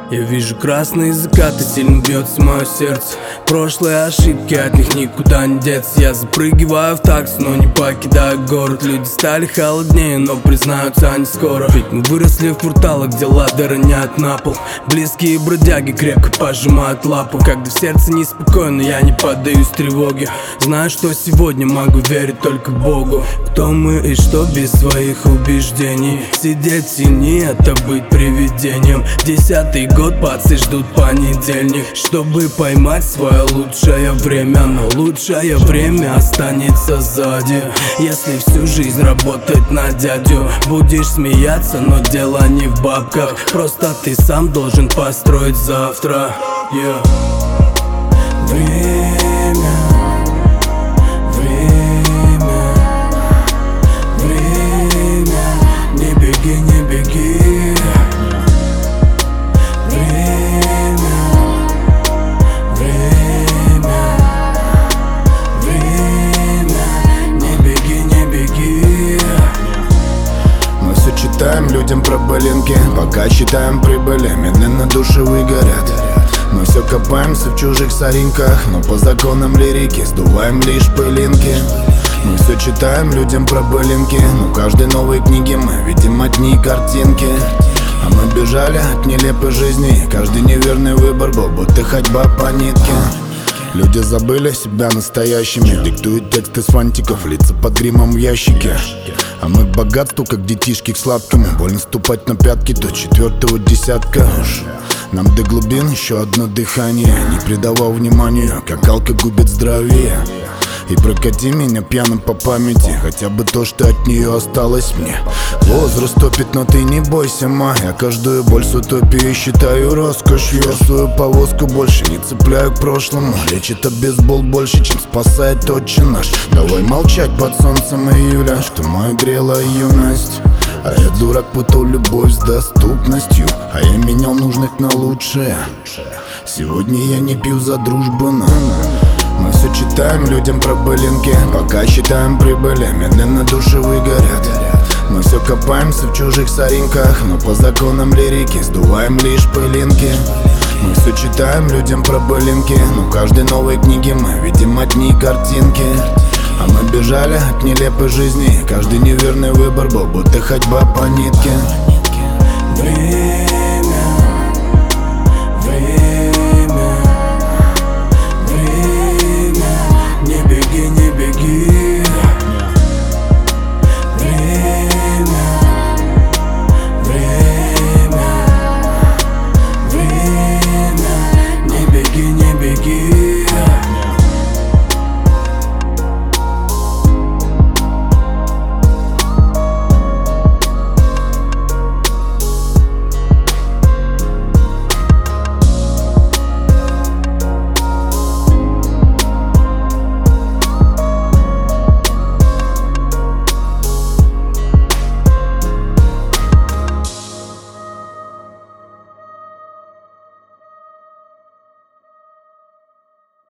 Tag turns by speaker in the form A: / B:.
A: Я вижу красные закаты, сильно бьется мое сердце. Прошлые ошибки, от них никуда не деться. Я запрыгиваю в такси, но не покидаю город. Люди стали холоднее, но признаются они скоро. Ведь мы выросли в кварталах, где лады роняют на пол. Близкие бродяги крепко пожимают лапу. Когда в сердце неспокойно, я не поддаюсь тревоге. Знаю, что сегодня могу верить только Богу. Кто мы и что без своих убеждений? Сидеть в тени, это быть привидением. 10-й год, пацы ждут понедельник, чтобы поймать свое лучшее время. Но лучшее время останется сзади. Если всю жизнь работать на дядю, будешь смеяться, но дело не в бабках. Просто ты сам должен построить завтра. Время, время, время, не беги, не беги.
B: Читаем людям про былинки, пока считаем прибыли, медленно души выгорят. Мы все копаемся в чужих соринках, но по законам лирики сдуваем лишь пылинки. Мы все читаем людям про былинки, но в каждой новой книге мы видим одни картинки. А мы бежали от нелепой жизни, и каждый неверный выбор был будто ходьба по нитке. Люди забыли себя настоящими, диктуют тексты с фантиков, лица под гримом в ящике. А мы к богатству, как детишки к сладкому. Больно ступать на пятки до 4-го десятка. Нам до глубин еще одно дыхание. Не придавал вниманию, как алка губит здоровье. И прокати меня пьяным по памяти, хотя бы то, что от нее осталось мне. Возраст топит, но ты не бойся, ма. Я каждую боль с утопией считаю роскошью. Я свою повозку больше не цепляю к прошлому. Лечит бейсбол больше, чем спасает отче наш. Давай молчать под солнцем июля, что мою грела юность. А я дурак, путал любовь с доступностью, а я менял нужных на лучшее. Сегодня я не пью за дружбу, но мы все читаем людям про былинки, пока считаем прибыли, медленно души выгорят. Мы все копаемся в чужих соринках, но по законам лирики сдуваем лишь пылинки. Мы все читаем людям про былинки, но в каждой новой книге мы видим одни картинки. А мы бежали от нелепой жизни, каждый неверный выбор был будто ходьба по нитке.
A: Время.